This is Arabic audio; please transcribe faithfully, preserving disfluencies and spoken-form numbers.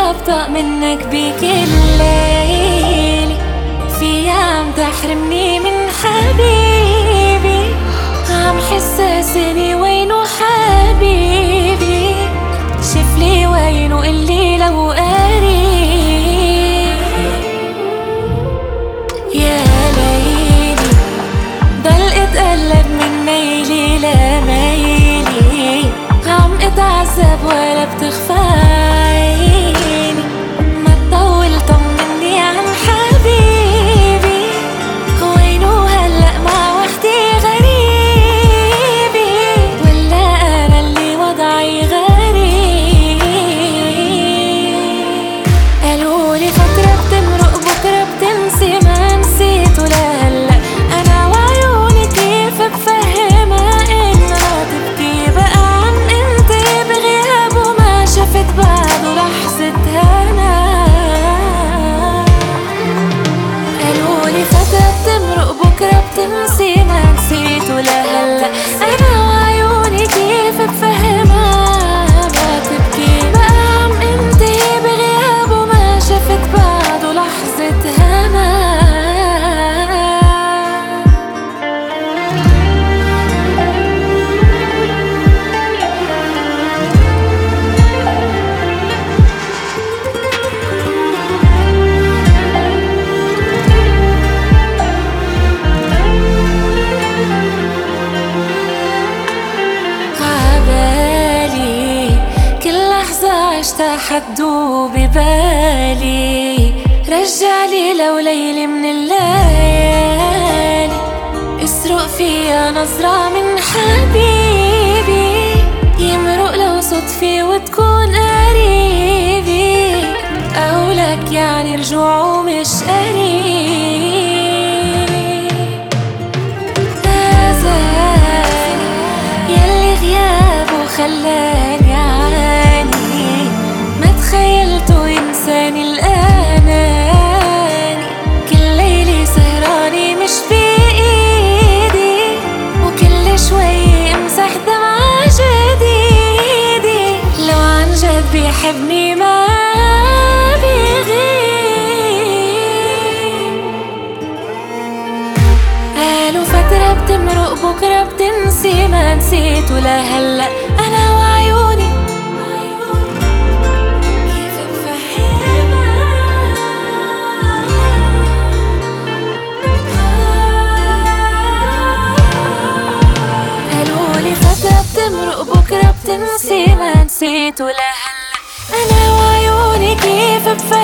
أبطأ منك بكل ليلة، في عم تحرمني من حبيبي، عم حسسني وينو حبيبي، شفلي وينو قلي لو قريب. يا ليلي ضل اتقلب من ميلي لميلي، عم اتعذب ولا بتخفى عيني، ما تطول طمني عن حبيبي، وينو هلأ مع وحدي غريبي، ولا أنا اللي وضعي غريب؟ قالولي فترة بتمرق بكرة بتنسي، ما نسيت ولا هلأ أنا وعيوني كيف بفهمها إنها تبكي بقى عن انت بغياب، وما شفت بعده لحظة هنا. قالولي فترة بتمرق بكرة بتنسي، ما نسيت ولا هلأ أنا وعيوني كيف بفهمها، ما تبكي بقى عم انت بغياب، وما شفت بعده لحظة هنا. عبالي كل لحظة عشتها حتدوب ببالي، رجعلي لو ليلة من الليالي، اسرق فيها نظرة من حبيبي، يمرق لو صدفي وتكون قريبي، أو لك يعني رجوعه مش قريب. هذاني يلي غيابه خلاني أعاني، ما تخيلته ينساني الأناني، كل ليلة سهراني مش بإيدي، وكل شوي امسح دمعة جديدة، لو عن جد بيحبني ما بيغيب. قالوا فترة بتمرق بكرة بتنسي، ما نسيت ولا هلأ أنا وعيوني كيف بفهمها. قالولي فترة بتمرق بكرة بتنسي، ما نسيت ولا هلأ أنا وعيوني كيف بفهمها.